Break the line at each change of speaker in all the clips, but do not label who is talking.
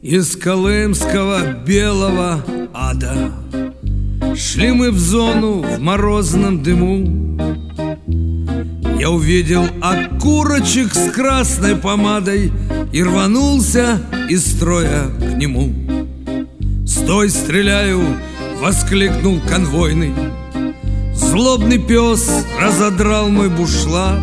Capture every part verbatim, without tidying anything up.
Из колымского белого ада шли мы в зону в морозном дыму. Я увидел окурочек с красной помадой и рванулся из строя к нему. «Стой, стреляю!» — воскликнул конвойный. Злобный пес разодрал мой бушлат.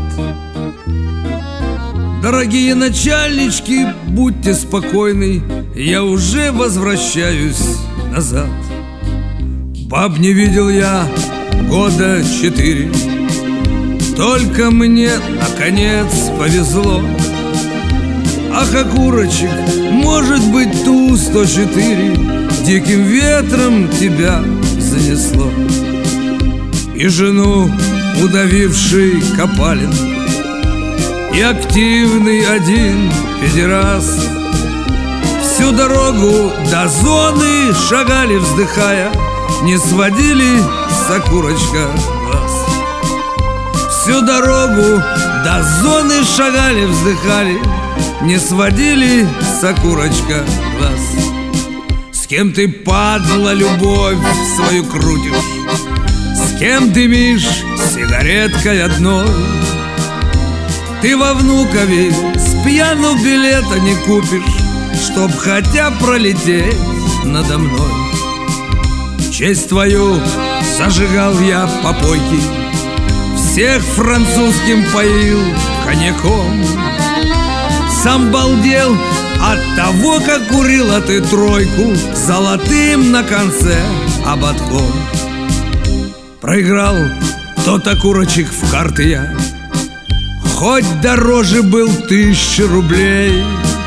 Дорогие начальнички, будьте спокойны, я уже возвращаюсь назад. Баб не видел я года четыре, только мне, наконец, повезло. Ах, окурочек, может быть, Ту сто четыре диким ветром тебя занесло. И жену, удавивший Копалин, и активный один педераст всю дорогу до зоны шагали, вздыхая, не сводили с окурочка глаз. Всю дорогу до зоны шагали, вздыхали, не сводили с окурочка глаз. С кем ты, падла, любовь свою крутишь? С кем дымишь сигареткой одной? Ты во Внукове с пьяну билета не купишь, чтоб хотя пролететь надо мной. Честь твою зажигал я попойки, всех французским поил коньяком. Сам балдел от того, как курила ты тройку золотым на конце ободком. Проиграл тот окурочек в карты я, хоть дороже был тысячи рублей.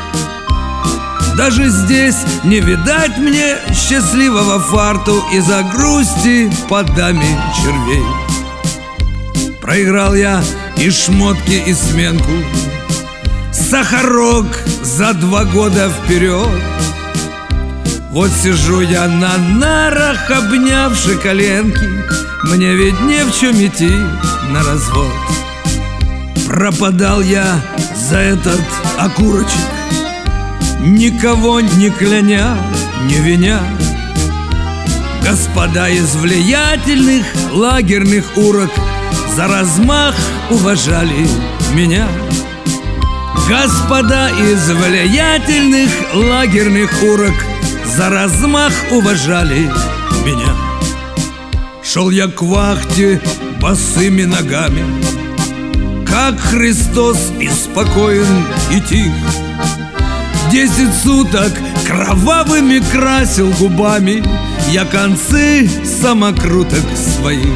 Даже здесь не видать мне счастливого фарту из-за грусти под даме червей. Проиграл я и шмотки, и сменку, сахарок за два года вперед. Вот сижу я на нарах, обнявши коленки, мне ведь не в чем идти на развод. Пропадал я за этот окурочек, никого не кляня, не виня. Господа из влиятельных лагерных урок за размах уважали меня. Господа из влиятельных лагерных урок за размах уважали меня. Шел я к вахте босыми ногами, как Христос, и спокоен, и тих. Десять суток кровавыми красил губами я концы самокруток своих.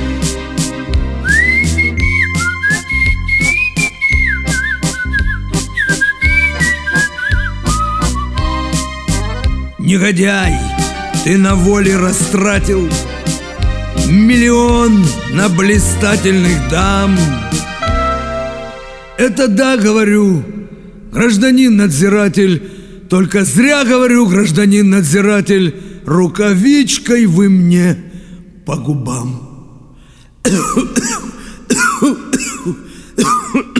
Негодяй, ты на воле растратил миллион на блистательных дам. Это да, говорю, гражданин надзиратель, только зря говорю, гражданин надзиратель, рукавичкой вы мне по губам.